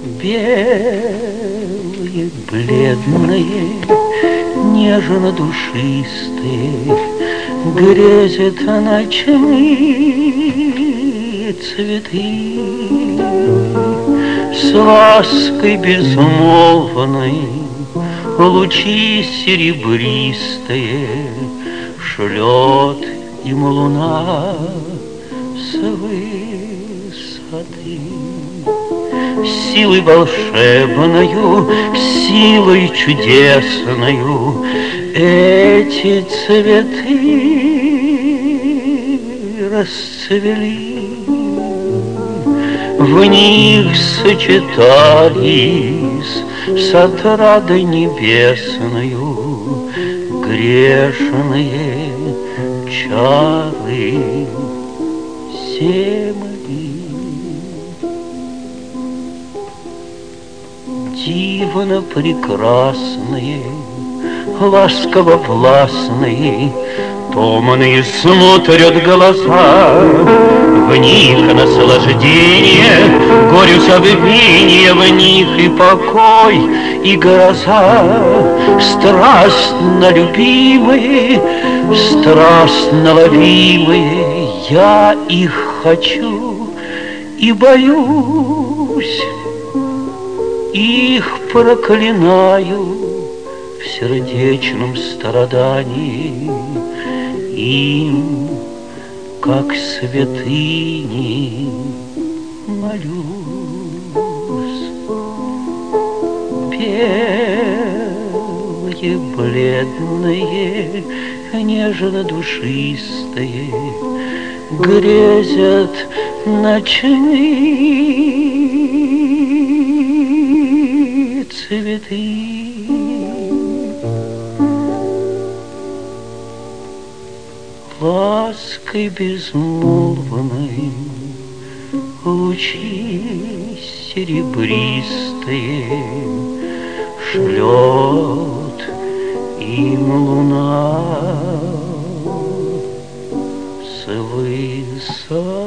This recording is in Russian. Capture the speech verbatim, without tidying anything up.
Белые, бледные, нежно-душистые, грезят ночные цветы. С лаской безмолвной лучи серебристые шлет им луна с высоты. Силой волшебною, силой чудесною эти цветы расцвели. В них сочетались с отрадой небесною грешные чары земли. Дивно прекрасные, ласково властные, томные смотрят глаза. В них наслаждение, горю забвение, в них и покой, и гроза. Страстно любимые, страстно ловимые, я их хочу и боюсь, их проклинаю в сердечном страдании. Им, как святыни, молюсь. Белые, бледные, нежно-душистые грезят ночные цветы. Лаской безмолвной лучи серебристые шлет им луна с высоты.